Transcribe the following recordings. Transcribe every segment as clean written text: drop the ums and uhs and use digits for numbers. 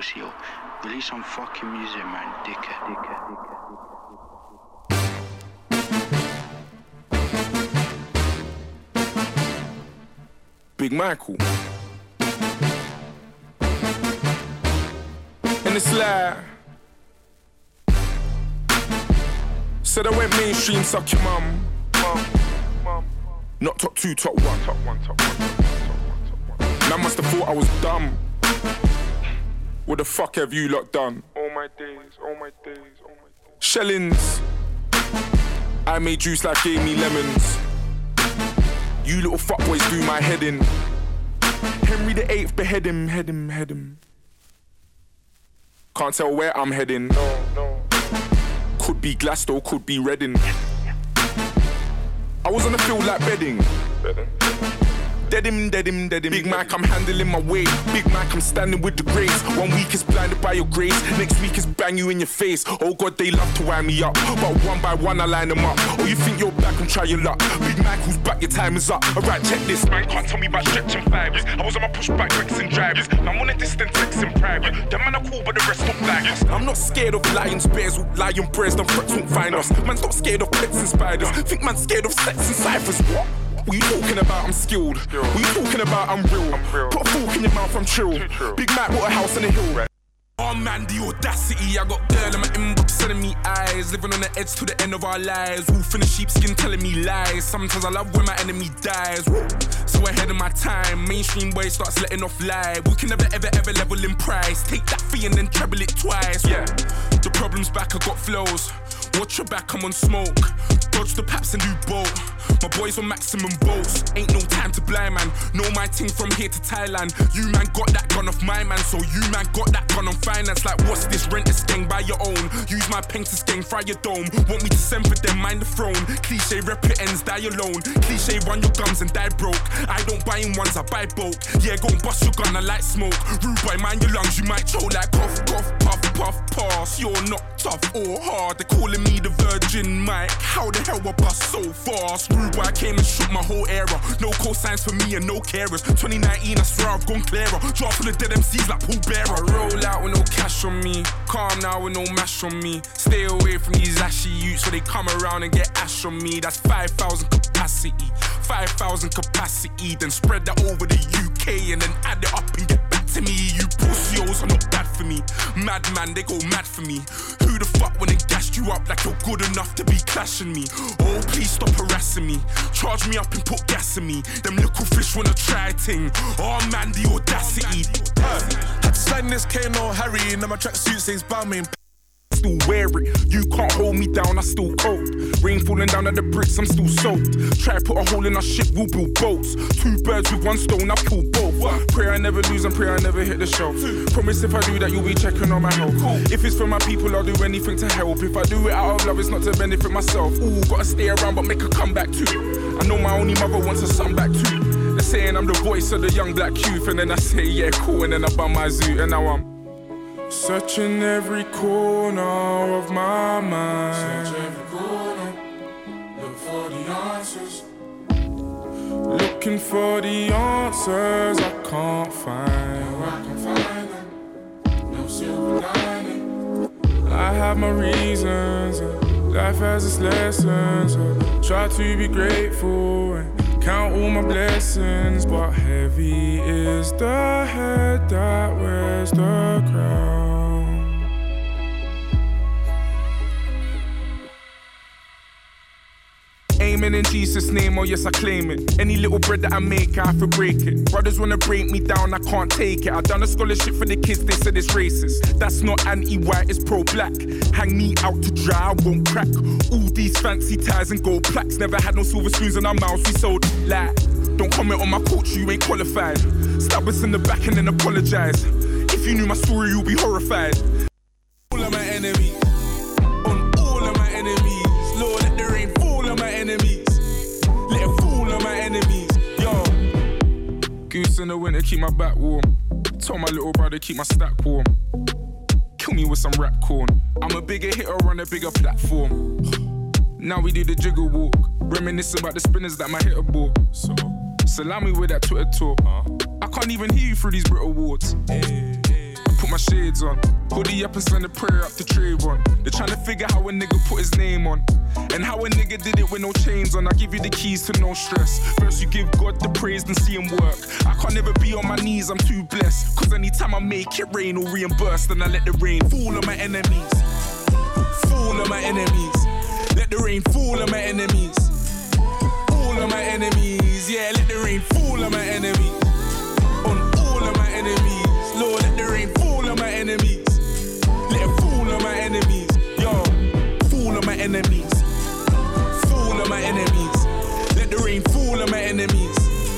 pussy, yo. Release some fucking music, man. Dickhead. Big Michael. And it's like, said I went mainstream, suck your mum. Not top 2, top 1. Man must have thought I was dumb. What the fuck have you lot done? All my days. Shellings. I made juice like gave me lemons. You little fuckboys do my head in. Henry VIII, behead him, head him. Can't tell where I'm heading. No. Could be Glasgow, could be Reading. I was on the field like bedding. Dead him. Big Mike, I'm handling my weight. Big Mike, I'm standing with the grace. 1 week is blinded by your grace. Next week is bang you in your face. Oh God, they love to wind me up. But one by one I line them up. Oh, you think you're back and try your luck. Big Mike, who's back, your time is up. Alright, check this. Man can't tell me about stretching fibers. I was on my pushback, Rex drivers. Now I'm on a distant text in private. Them man are cool, but the rest don't like us. I'm not scared of lions, bears, lion prayers. Them threats won't find us. Man's not scared of pets and spiders. Think man's scared of sex and ciphers. What you talking about? I'm skilled. What you talking about? I'm real. Put a fork in your mouth, I'm chill. Big Mac bought a house on the hill. Oh man, the audacity. I got girl in my inbox sending me eyes. Living on the edge to the end of our lives. Wolf in the sheepskin telling me lies. Sometimes I love when my enemy dies. So ahead of my time. Mainstream boy starts letting off live. We can never ever level in price. Take that fee and then treble it twice. Yeah, the problem's back, I got flows. Watch your back, I'm on smoke. Dodge the paps and do bolt. My boys on maximum bolts. Ain't no time to blind man. Know my ting from here to Thailand. You man got that gun off my man. So you man got that gun on finance. Like what's this? Rent a skeng by your own. Use my pen to skeng, fry your dome. Want me to send for them, mind the throne. Cliche rep your ends, die alone. Cliche run your guns and die broke. I don't buy in ones, I buy bulk. Yeah, go and bust your gun, I like smoke. Rude boy, mind your lungs, you might choke like cough, puff, pass. You're not tough or hard. They're calling me the Virgin Mike. How the hell I bust so fast? Rude boy, I came and shook my whole era. No cosigns for me and no carers. 2019, I swear I've gone clearer. Drop full of dead MCs like Paul Bearer. I roll out with no cash on me. Calm now with no mash on me. Stay away from these ashy youths so they come around and get ash on me. That's 5,000 capacity. 5,000 capacity. Then spread that over the UK and then add it up and get back to me. You pussios are not bad for me. Madman, they go mad for me. Who the fuck when they gassed you up like you're good enough to be clashing me? Oh, please stop harassing me. Charge me up and put gas in me. Them little fish wanna try ting. Oh man, the audacity. Had to slide in this Kano Harry. Now my tracksuit says Balmain. Still wear it, you can't hold me down, I still cold. Rain falling down at the bricks, I'm still soaked. Try to put a hole in our ship, we'll build boats. 2 birds with 1 stone, I'll kill both. Pray I never lose and pray I never hit the shelf. Promise if I do that, you'll be checking on my health. If it's for my people, I'll do anything to help. If I do it out of love, it's not to benefit myself. Ooh, gotta stay around but make a comeback too. I know my only mother wants her son back too. They're saying I'm the voice of the young black youth. And then I say, yeah, cool, and then I bum my zoo. And now I'm searching every corner of my mind. Search every corner, look for the answers. Looking for the answers I can't find. No, I can find them, no silver lining. I have my reasons, life has its lessons. Try to be grateful and count all my blessings. But heavy is the head that wears the crown. Amen in Jesus' name, oh yes I claim it. Any little bread that I make, I have to break it. Brothers wanna break me down, I can't take it. I done a scholarship for the kids, they said it's racist. That's not anti-white, it's pro-black. Hang me out to dry, I won't crack. All these fancy ties and gold plaques. Never had no silver spoons in our mouths, we sold lie. Don't comment on my culture, you ain't qualified. Stab us in the back and then apologize. If you knew my story, you'd be horrified. All of my enemies, on all of my enemies. Lord, let the rain fall on my enemies. Let it fall on my enemies. Yo. Goose in the winter, keep my back warm. Told my little brother, keep my stack warm. Kill me with some rap corn. I'm a bigger hitter on a bigger platform. Now we do the jiggle walk. Reminisce about the spinners that my hitter bought. So, salami with that Twitter talk. I can't even hear you through these brittle wards. put my shades on. Hoodie up and send a prayer up to Trayvon. They're trying to figure how a nigga put his name on. And how a nigga did it with no chains on. I give you the keys to no stress. First you give God the praise, then see him work. I can't never be on my knees, I'm too blessed. Cause anytime I make it rain or reimburse, then I let the rain fall on my enemies. Fall on my enemies. Let the rain fall on my enemies. All of my enemies, yeah, let the rain fall on my enemies. On all of my enemies, Lord, let the rain fall on my enemies. Let it fall on my enemies, yo. Fall on my enemies. Fall on my enemies. Let the rain fall on my enemies.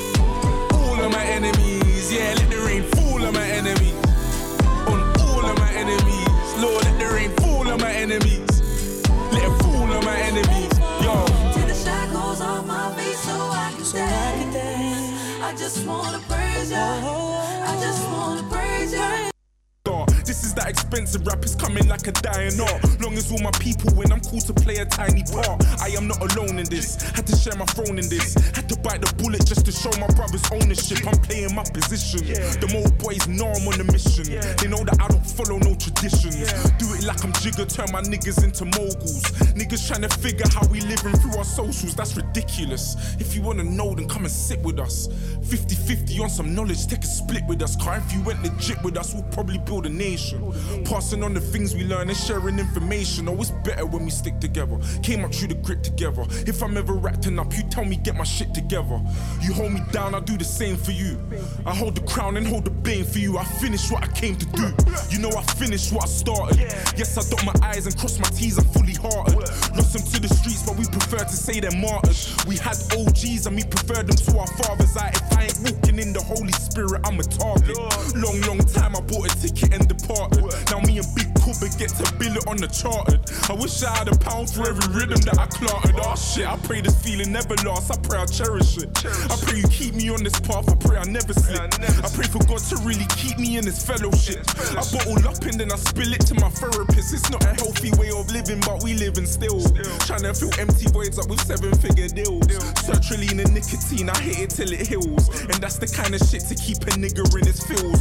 All of my enemies, yeah, let the rain fall on my enemies. On all of my enemies, Lord, let the rain fall on my enemies. Let it fall on my enemies, yo. Take the shackles off my feet so I can dance. I just wanna praise you. I just wanna praise you. This is that expensive rap, it's coming like a dying art. Long as all my people win, I'm cool to play a tiny part. I am not alone in this, had to share my throne in this. Had to bite the bullet just to show my brother's ownership. I'm playing my position, the old boys know I'm on a mission. They know that I don't follow no traditions. Do it like I'm Jigga, turn my niggas into moguls. Niggas trying to figure how we living through our socials, that's ridiculous. If you wanna know, then come and sit with us. 50-50 on some knowledge, take a split with us. Car if you went legit with us, we'll probably build a nation. Passing on the things we learn and sharing information. Always better when we stick together. Came up through the grit together. If I'm ever acting up, you tell me get my shit together. You hold me down, I do the same for you. I hold the crown and hold the bane for you. I finish what I came to do. You know I finished what I started. Yes, I dot my I's and cross my T's, I'm fully hearted. Lost them to the streets, but we prefer to say they're martyrs. We had OGs and we preferred them to our fathers. If I ain't walking in the Holy Spirit, I'm a target. Long time I bought a ticket and departed. Now me and Big Cooper get to bill it on the chartered. I wish I had £1 for every rhythm that I clarted. Oh shit, I pray this feeling never lasts. I pray I cherish it. I pray you keep me on this path. I pray I never slip. I pray for God to really keep me in this fellowship. I bottle up and then I spill it to my therapist. It's not a healthy way of living, but we living still. Trying to fill empty voids up with 7-figure deals. Sertraline and nicotine, I hit it till it heals. And that's the kind of shit to keep a nigga in his feels.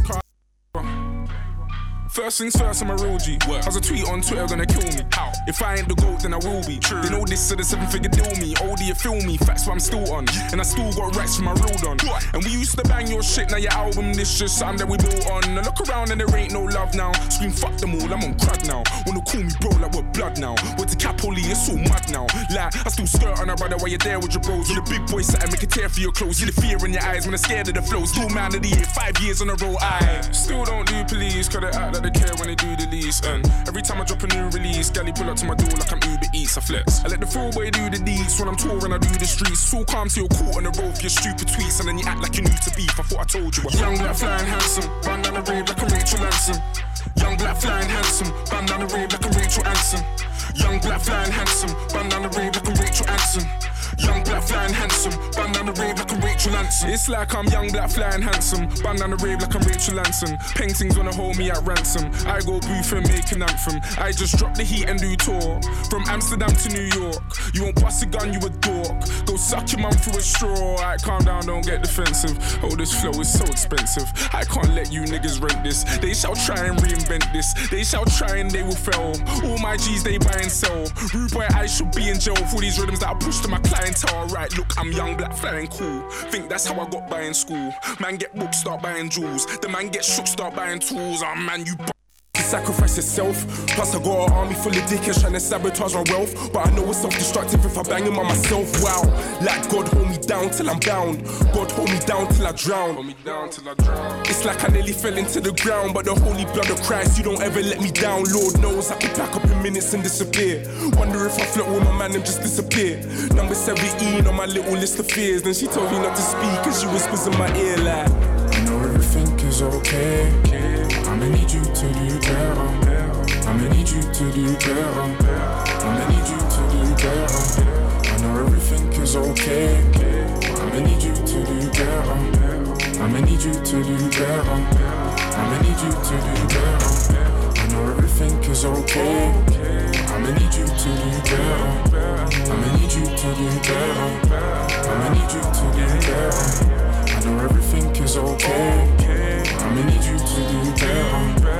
First things first, I'm a real G. How's a tweet on Twitter gonna kill me? How? If I ain't the GOAT, then I will be. True. They know this, so the 7-figure deal me. Oh, do you feel me? Facts, but I'm still on. And I still got racks from my real done. And we used to bang your shit, now your album, this just something that we built on. I look around and there ain't no love now. Scream, fuck them all, I'm on crud now. Wanna call me bro like we're blood now. Went to Capoli, it's all mud now. Like, I still skirt on a brother while you're there with your bros. You're the big boy, something make a tear for your clothes. See the fear in your eyes when I'm scared of the flow. Still man of the year, 5 years on a roll. I still don't do police, cause they act like they care when they do the least. And every time I drop a new release, galley pull up to my door like I'm Uber Eats. I flex. I let the full boy do the deeds. When I'm touring, I do the streets. It's all calm till you're caught on the road for your stupid tweets. And then you act like you new to beef. I thought I told you. Young black flying handsome, run down the rave like a Rachel Anson. Young black flying handsome, run down the rave like a Rachel Anson. Young black flying handsome, run down the rave like a Rachel Anson. Young black flying handsome, run down the rave like I'm Rachel Anson. It's like I'm young black flying handsome, run down the rave like I'm Rachel Anson. Paintings wanna hold me at ransom. I go booth and make an anthem. I just drop the heat and do tour from Amsterdam to New York. You won't bust a gun, you a dork. Go suck your mum through a straw. Alright, calm down, don't get defensive. Oh, this flow is so expensive. I can't let you niggas rent this. They shall try and reinvent this. They shall try and they will fail. All my G's they buy and sell. Rude boy, I should be in jail for these rhythms that I push to my clientele. Right, look, I'm young, black, flying cool. Think that's how I got by in school. Man get books, start buying jewels. The man get shook, start buying tools. Oh man, you sacrifice yourself. Plus I got an army full of dickheads trying to sabotage my wealth. But I know it's self-destructive if I bang him on myself. Wow, like God hold me down till I'm bound. God hold me down till I drown. Hold me down till I drown. It's like I nearly fell into the ground, but the holy blood of Christ, you don't ever let me down. Lord knows I could back up in minutes and disappear. Wonder if I float with my man and just disappear. Number 17 on my little list of fears. Then she told me not to speak and she whispers in my ear like, I know everything is okay. I'ma need you to do better. I'ma need you to do better. I'ma need you to do better. I know everything is okay. I'ma need you to do better. I'ma need you to do better. I'ma need you to do better. I know everything is okay. I'ma need you to do better. I'ma need you to do better. I'ma need you to do better. I know everything is okay. I'ma need you to do better.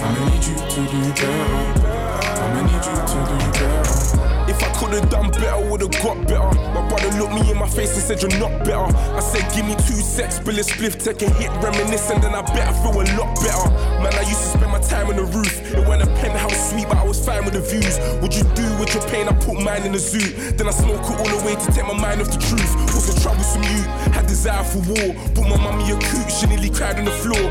I'ma need you to do better. I'ma need you to do better. If I could've done better, would've got better. My brother looked me in my face and said you're not better. I said give me 2 secs, spill a spliff, take a hit, reminisce, and then I bet I feel a lot better. Man, I used to spend my time on the roof. It went a penthouse suite, but I was fine with the views. What you do with your pain? I put mine in the zoo. Then I smoke it all the way to take my mind off the truth. Was a troublesome youth, had desire for war. Bought my mummy a coot, she nearly cried on the floor.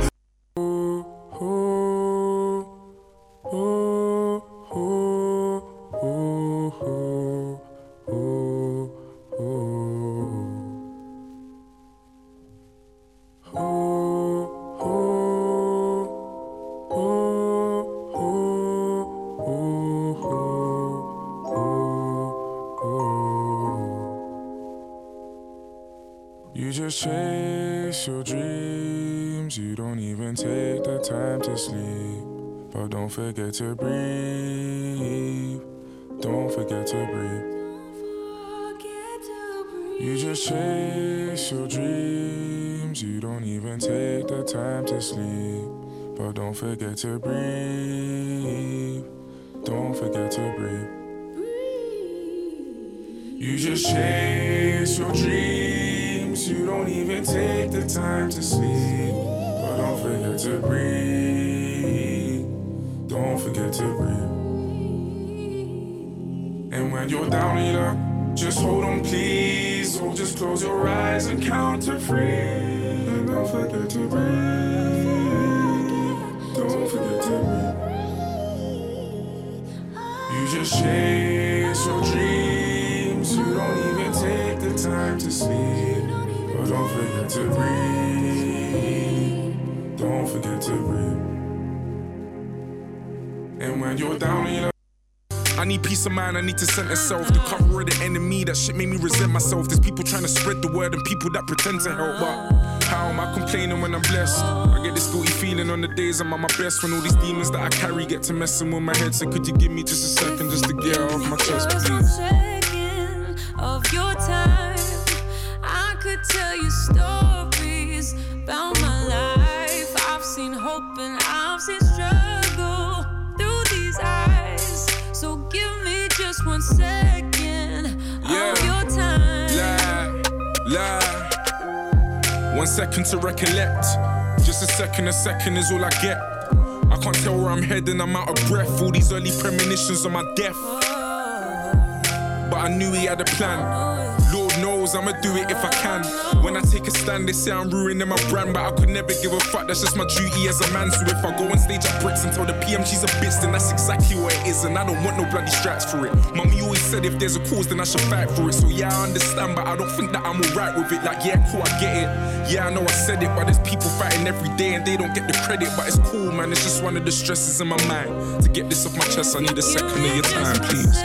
You just chase your dreams, you don't even take the time to sleep. But don't forget to breathe, don't forget to breathe. You just chase your dreams, you don't even take the time to sleep. But don't forget to breathe, don't forget to breathe. You just chase your dreams, you don't even take the time to sleep. But don't forget to breathe, don't forget to breathe. And when you're down on your luck, just hold on please, or just close your eyes and count to 3. And don't forget to breathe, don't forget to breathe. You just chase your dreams, you don't even take the time to sleep. But don't forget to breathe, don't forget to breathe. And when you're down on your luck, I need peace of mind, I need to center self. The cover of the enemy, that shit made me resent myself. There's people trying to spread the word and people that pretend to help. But how am I complaining when I'm blessed? I get this guilty feeling on the days I'm at my best, when all these demons that I carry get to messing with my head. So could you give me just a second just to get off my chest, please? Of your time, I could tell you stories about my life. I've seen hope and I've seen struggle through these eyes. So give me just 1 second of your time. Lie. 1 second to recollect. Just a second is all I get. I can't tell where I'm heading, I'm out of breath. All these early premonitions of my death. But I knew he had a plan. Lord knows I'ma do it if I can. When I take a stand, they say I'm ruining my brand, but I could never give a fuck, that's just my duty as a man. So if I go on stage at Brits and tell the PM she's a bitch, then that's exactly what it is, and I don't want no bloody straps for it. Mummy always said if there's a cause, then I should fight for it. So yeah, I understand, but I don't think that I'm alright with it. Like, yeah, cool, I get it. Yeah, I know I said it, but there's people fighting every day and they don't get the credit. But it's cool, man, it's just one of the stresses in my mind. To get this off my chest, I need a second of your time, please.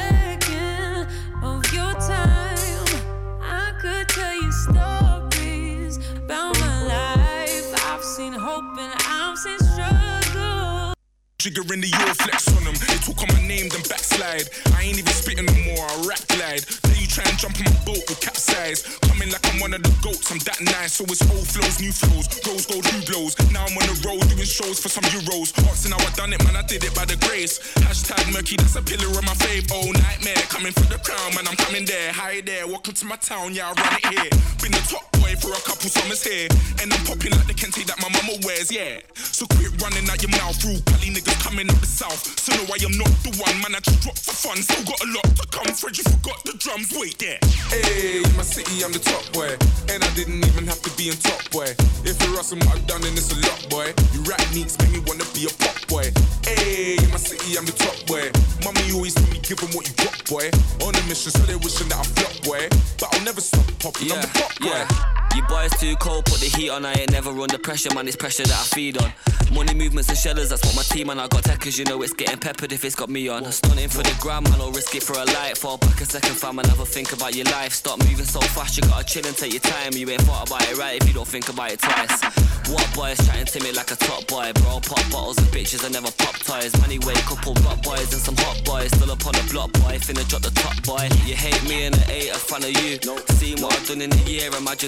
Trigger in the Euro flex on them. They talk on my name, then backslide. I ain't even spitting no more, I rap glide. Then you try and jump on my boat with capsize. Coming like I'm one of the goats, I'm that nice. So it's old flows, new flows, rose gold, new blows. Now I'm on the road doing shows for some euros. Asking how I done it, man, I did it by the grace. Hashtag murky, that's a pillar of my fave. Oh, nightmare, coming for the crown, man, I'm coming there. Hi there, welcome to my town, yeah, I run it here. Been the top boy for a couple summers here. And I'm popping like the kente that my mama wears, yeah. So quit running out your mouth, rude Cali niggas coming up the south. So no, I am not the one, man, I just dropped for fun. Still got a lot to come, Fred, you forgot the drums, wait there. Hey, in my city, I'm the top boy. And I didn't even have to be in top boy. If you're asking what I've done, then it's a lot, boy. You rap needs make me wanna be a pop boy. Hey, in my city, I'm the top boy. Mommy always told me, give them what you got, boy. On a mission, so they're wishing that I flop, boy. But I'll never stop popping, I'm the pop boy. You boys too cold, put the heat on. I ain't never under pressure, man, it's pressure that I feed on. Money movements and shellers, that's what my team and I got techers, you know it's getting peppered if it's got me on. Stunning for the gram, man, I'll risk it for a light. Fall back a second, fam, and have a think about your life. Stop moving so fast, you gotta chill and take your time. You ain't thought about it right if you don't think about it twice. What boys chatting to me like a top boy, bro? Pop bottles and bitches, I never pop toys. Anyway, couple rock boys and some hot boys, still up on the block, boy, finna drop the top, boy. You hate me and I ain't a fan of you. Seen what I've done in a year, imagine two.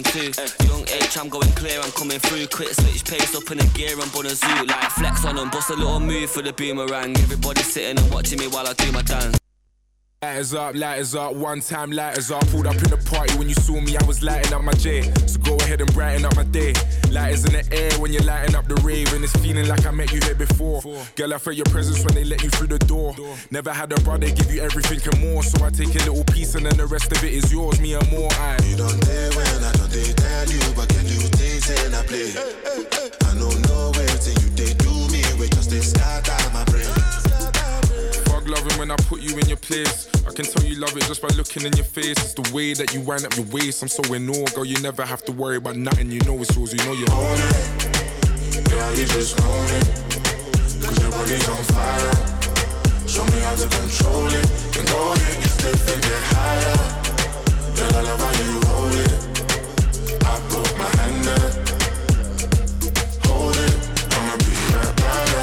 Young H, I'm going clear, I'm coming through. Quick switch pace up in the gear, I'm on a zoo. Like flex on them, bust a little move for the boomerang. Everybody sitting and watching me while I do my dance. Lighters up, one time lighters up. Pulled up in the party when you saw me, I was lighting up my J. So go ahead and brighten up my day. Lighters in the air when you're lighting up the rave. And it's feeling like I met you here before. Girl, I felt your presence when they let you through the door. Never had a brother give you everything and more. So I take a little piece and then the rest of it is yours, me and more. You don't dare when I don't dare tell you, but can you things and I play? I don't know where till you they do me, we just they start out my brain. Loving when I put you in your place. I can tell you love it just by looking in your face. It's the way that you wind up your waist. I'm so in awe, girl, you never have to worry about nothing. You know it's yours, you know you own it. Girl, you just own it. Cause your body's on fire. Show me how to control it. And go ahead, get stiff and get higher. Girl, I love how you hold it. I put my hand there. Hold it, I'ma be right by you.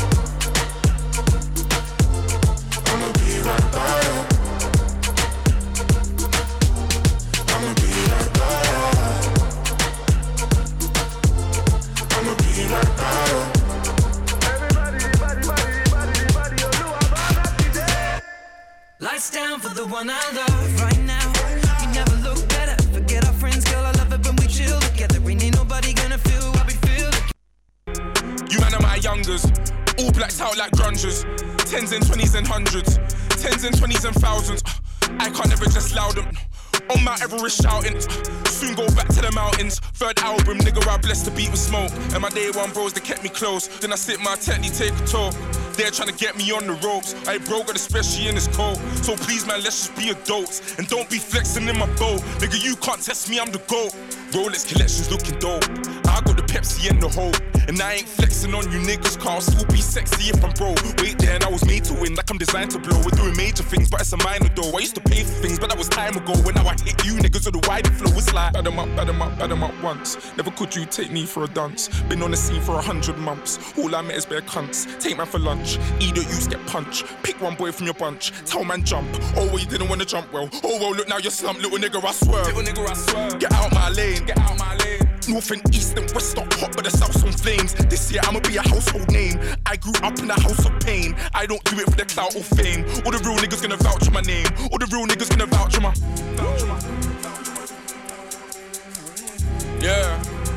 Right by you. I'ma be right by you. I'ma be right by you. Everybody, you know about that. Lights down for the one I love right now. You never look better. Forget our friends, girl. I love it when we chill together. Ain't nobody gonna feel what we feel. You man are my youngers, all blacked out like grungers. 10s and 20s and 100s. 10s and 20s and thousands. I can't never just loud them. On Mount Everest shouting. Soon go back to the mountains. Third album, nigga, I blessed the beat with smoke. And my day one bros, they kept me close. Then I sit my technique, take a tour. They're trying to get me on the ropes. I broke it, especially in this cold. So please, man, let's just be adults. And don't be flexing in my boat. Nigga, you can't test me, I'm the GOAT. Rolex collections looking dope. I got the Pepsi and the Hope. And I ain't flexing on you niggas, car. I'll still be sexy if I'm broke. Wait there, and I was made to win, like I'm designed to blow. We're doing major things, but it's a minor though. I used to pay for things, but that was time ago. When now I hit you niggas with the wider flow, it's like bad 'em up once. Never could you take me for a dance. Been on the scene for 100 months. All I met is bare cunts. Take man for lunch, either you get punched. Pick one boy from your bunch, tell man jump. Oh well, you didn't want to jump well. Oh well, look now you're slumped, little nigga, I swear. Little nigga, I swear. Get out my lane, get out my lane. North and east and west are hot, but the south's on flames. This year I'ma be a household name. I grew up in a house of pain. I don't do it for the clout or fame. All the real niggas gonna vouch for my name. All the real niggas gonna vouch for my. Yeah.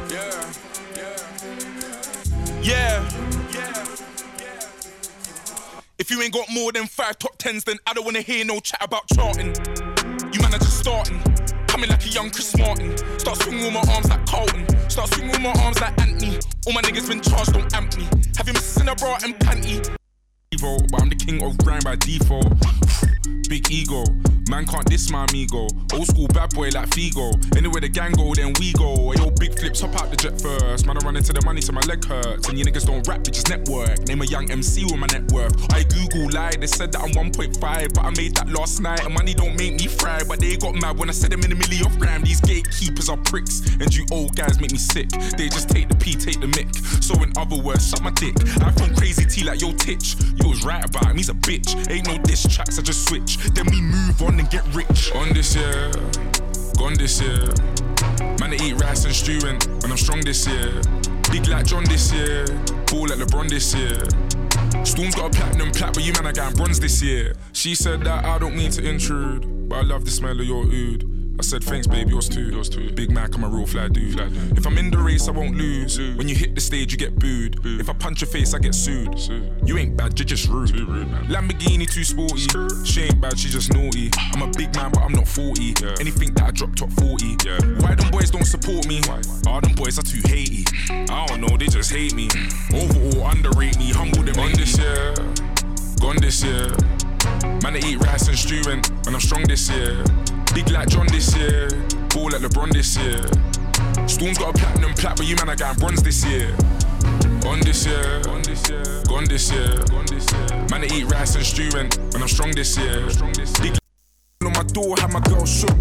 If you ain't got more than 5 top 10s, then I don't wanna hear no chat about charting. You man are just starting. Coming like a young Chris Martin. Start swinging with my arms like Carlton. Start swinging with my arms like Anthony. All my niggas been charged, don't amp me. Have you missing a bra and panty? But I'm the king of grind by default. Big ego, man can't diss my amigo. Old school bad boy like Figo. Anywhere the gang go, then we go. Yo, big flips, hop out the jet first. Man, I run into the money till my leg hurts. And you niggas don't rap, bitches network. Name a young MC with my net worth. I Google lied, they said that I'm 1.5, but I made that last night. And money don't make me fry, but they got mad when I said them in a million off gram. These gatekeepers are pricks, and you old guys make me sick. They just take the P, take the mic. So in other words, suck my dick. I found crazy T like yo Titch. You was right about him, he's a bitch. Ain't no diss tracks, I just switch. Then we move on and get rich. On this year, gone this year. Man, I eat rice and stew and when I'm strong this year. Big like John this year, ball like LeBron this year. Storm's got a platinum plat, but you man, I got bronze this year. She said that I don't mean to intrude, but I love the smell of your oud. I said thanks babe, yours too. Big Mac, I'm a real fly dude. If I'm in the race, I won't lose. When you hit the stage, you get booed. If I punch your face, I get sued. You ain't bad, you're just rude. Lamborghini too sporty. She ain't bad, she just naughty. I'm a big man, but I'm not 40. Anything that I drop top 40. Why them boys don't support me? Oh, them boys are too hatey. I don't know, they just hate me. Overall, underrate me, humble them. On this year, gone this year. Man, I eat rice and stew and when I'm strong this year. Big like John this year, ball like LeBron this year. Storm's got a platinum plat, but you man, I got bronze this year. On this year, gone this year. Man, I eat rice and stew and when I'm strong this year. Big on my door, had my girl shook.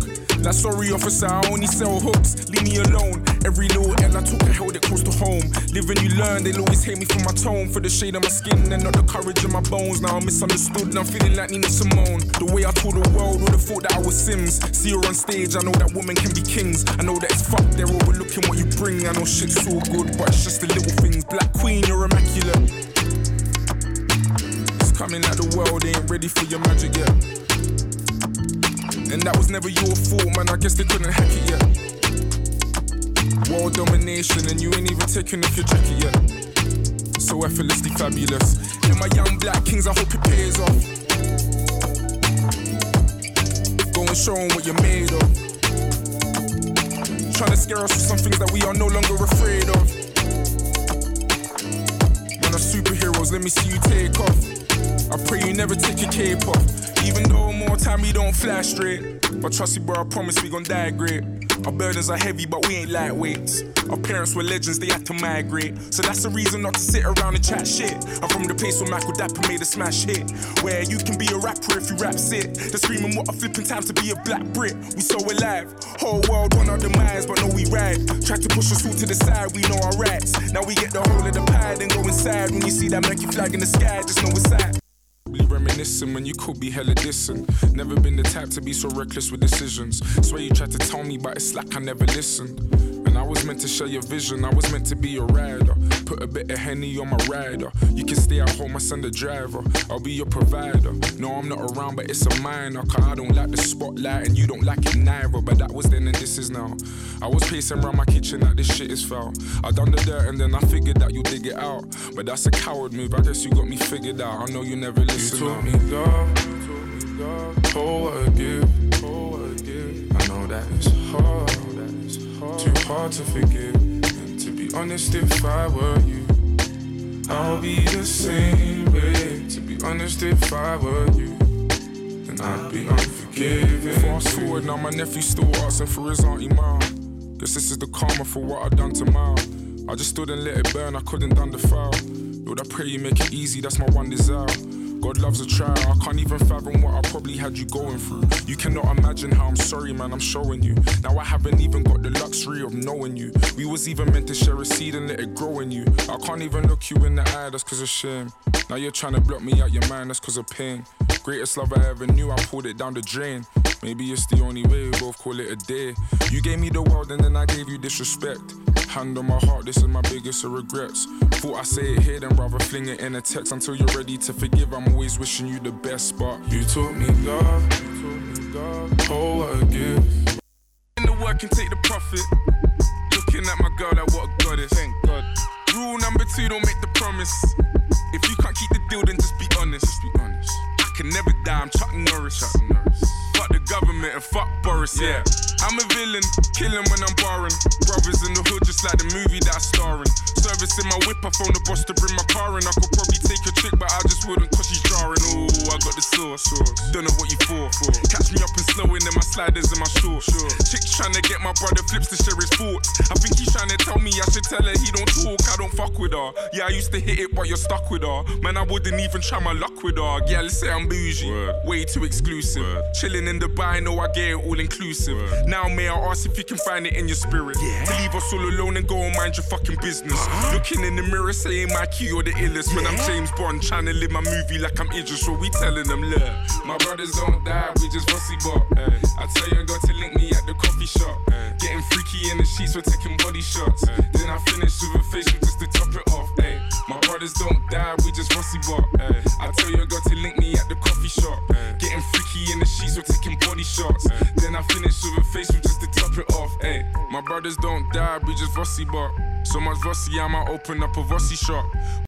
Like, sorry officer, I only sell hooks, leave me alone. Every little L I took, I held it close to home. Live and you learn, they'll always hate me for my tone. For the shade of my skin and not the courage of my bones. Now I'm misunderstood and I'm feeling like Nina Simone. The way I told the world would have thought that I was Sims. See her on stage, I know that women can be kings. I know that it's fucked, they're overlooking what you bring. I know shit's so good, but it's just the little things. Black Queen, you're immaculate. It's coming like the world ain't ready for your magic yet. And that was never your fault, man, I guess they couldn't hack it yet. World domination and you ain't even taking off your jacket yet. So effortlessly fabulous. And my young black kings, I hope it pays off. Go and show them what you're made of. Trying to scare us with some things that we are no longer afraid of. Man are superheroes, let me see you take off. I pray you never take your cape off. Even though more time we don't fly straight. But trust me bro, I promise we gon' die great. Our burdens are heavy but we ain't lightweights. Our parents were legends, they had to migrate. So that's the reason not to sit around and chat shit. I'm from the place where Michael Dapper made a smash hit. Where you can be a rapper if you rap it. They're screaming what a flipping time to be a black Brit. We so alive, whole world on our demise, but no we ride. Tried to push us all to the side, we know our rights. Now we get the whole of the pie, then go inside. When you see that Mercury flag in the sky, just know it's sad. Reminiscing when you could be hella distant. Never been the type to be so reckless with decisions. Swear you tried to tell me, but it's like I never listened. And I was meant to share your vision, I was meant to be your rider. Put a bit of Henny on my rider. You can stay at home, I send a driver. I'll be your provider. No, I'm not around, but it's a minor. Cause I don't like the spotlight and you don't like it neither. But that was then and this is now. I was pacing around my kitchen like this shit is foul. I done the dirt and then I figured that you dig it out. But that's a coward move, I guess you got me figured out. I know you never listen. You taught me love, oh what a gift, I know that it's hard, too hard to forgive. And to be honest, if I were you, I'll be the same way. To be honest, if I were you, then I'd be unforgiving. Fast forward, now my nephew still asking for his auntie Ma. Guess this is the karma for what I done to Ma. I just stood and let it burn, I couldn't done the foul. Lord, I pray you make it easy, that's my one desire. God loves a trial, I can't even fathom what I probably had you going through. You cannot imagine how I'm sorry, man, I'm showing you. Now I haven't even got the luxury of knowing you. We was even meant to share a seed and let it grow in you. I can't even look you in the eye, that's cause of shame. Now you're trying to block me out your mind, that's cause of pain. Greatest love I ever knew, I pulled it down the drain. Maybe it's the only way, we both call it a day. You gave me the world and then I gave you disrespect. Hand on my heart, this is my biggest of regrets. Thought I say it here, then rather fling it in a text. Until you're ready to forgive, I'm always wishing you the best, but you taught me love, oh what a gift. In the work and take the profit. Looking at my girl like what a goddess. Thank God. Rule number 2, don't make the promise. If you can't keep the deal, then just be honest. I can never die, I'm Chuck Norris. Fuck the government and fuck Boris, yeah. I'm a villain, killing when I'm barring. Brothers in the hood, just like the movie that I star in. Servicing my whip, I phone the boss to bring my car in. I could probably take a chick, but I just wouldn't cause she's jarring. Ooh, I got the sauce. Don't know what you for. Catch me up and slowing in my sliders and my shorts. Chick's trying to get my brother flips to share his thoughts. I think he's trying to tell me I should tell her he don't talk, I don't fuck with her. Yeah, I used to hit it, but you're stuck with her. Man, I wouldn't even try my luck with her. Yeah, let's say I'm bougie, way too exclusive. Chilling in Dubai, know I get it all inclusive. Now may I ask if you can find it in your spirit to leave us all alone and go and mind your fucking business. Looking in the mirror saying my key or the illest. When I'm James Bond trying to live my movie like I'm Idris. So we telling them, look, my brothers don't die, we just fussy bop. I tell you I got to link me at the coffee shop. Getting freaky in the sheets, we're taking body shots. Then I finish with a facial just to top it off. My brothers don't die, we just fussy bop. I tell you I got to link me at the coffee shop. Getting freaky in the sheets, we're taking body shots. Then I finish with a facial just to top it off. My brothers don't die, we just fussy bop. So much fussy, I might open up a fussy shop.